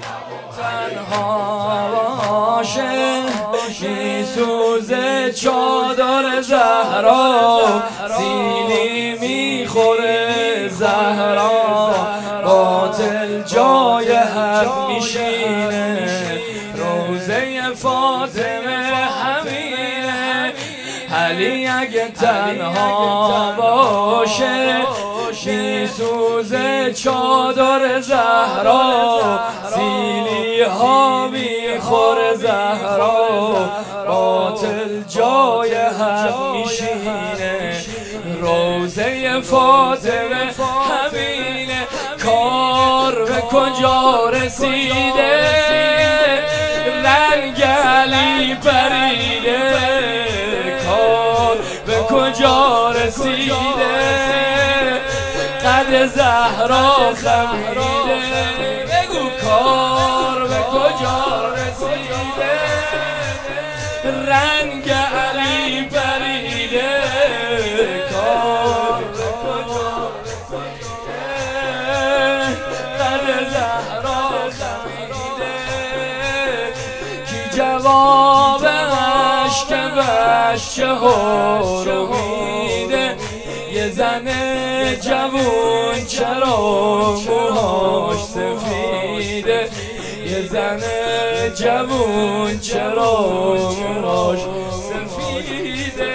تنها باشه میسوزه چادر زهرا، سیلی میخوره زهرا، باطل جای حق میشینه، روزه فاطمه همینه. علی اگه تنها باشه میسوزه چادر زهرا، سیلی ها میخوره زهرا، باطل جای حق میشینه، روزه فاطمه همینه. کار به کجا رسیده، رنگ علی پریده، کار به کجا رسیده، قد زهرا خمیده. بگو کار به کجا رسیده، رنگ علی پریده، کار به کجا رسیده، قد زهرا خمیده. کی جواب عشق بچه ها رو میده، یه زن جوون چرا موهاش سفیده، یه زن جوون چرا موهاش سفیده.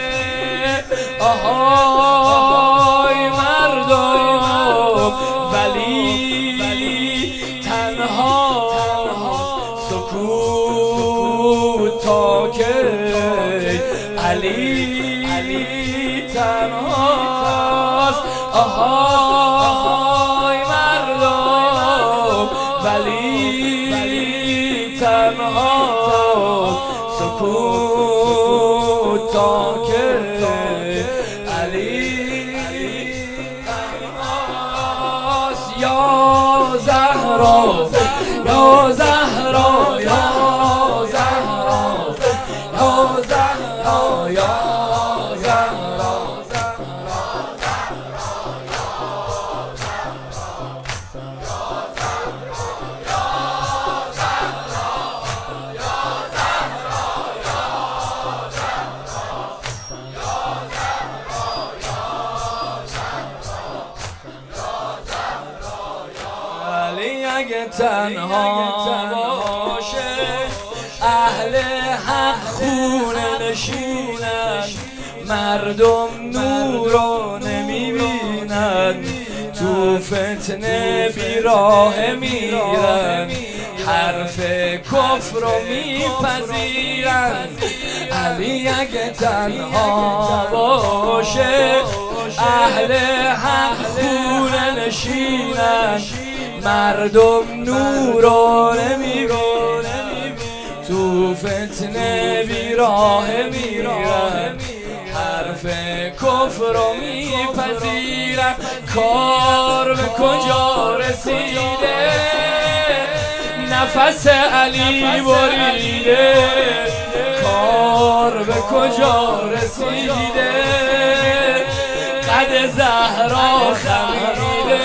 آهای مردم ولی تنها سکوت تا که علی تنهاست. آهای مردم ولی تنهاست، سکوت تا که علی تنهاست. یا زهرا یا زهرا یا زهرا یا زهرا یا اگه تنها باشه اهل حق خونه نشینن، مردم نور رو نمیبینن، تو فتنه بیراه میرن، حرف کفر رو میپذیرن. علی اگه تنها باشه اهل حق خونه نشینن، مردم نور رو نمیبینن، تو فتنه بیراه میرن، حرف کفر رو میپذیرن. کار به کجا رسیده، نفس علی بریده، کار به کجا رسیده، قد زهرا خمیده،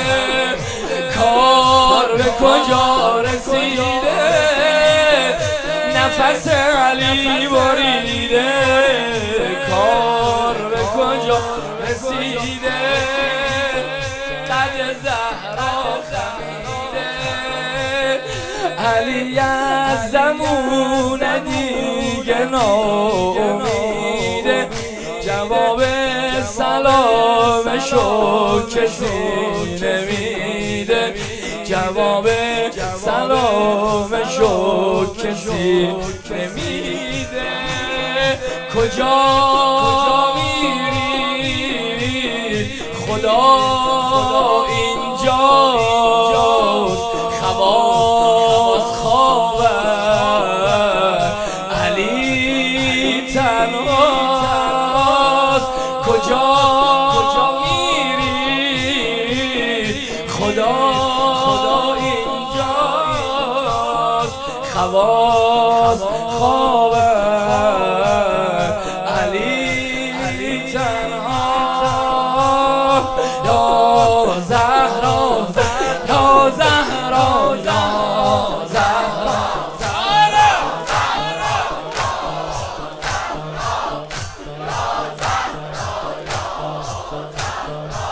کار به کجا رسیده، نفس علی بریده، کار به کجا رسیده، قد زهرا خمیده. علی از زمون دیگه ناامیده، جواب سلامشو کسی نمیده، جواب سلامشو کسی نمیده. کجا میری خدا اینجاست، خواص خوابه علی تنهاست. کجا میری خدا اینجاست، خواص خوابه علی تنها. یا زهرا یا زهرا یا زهرا خدا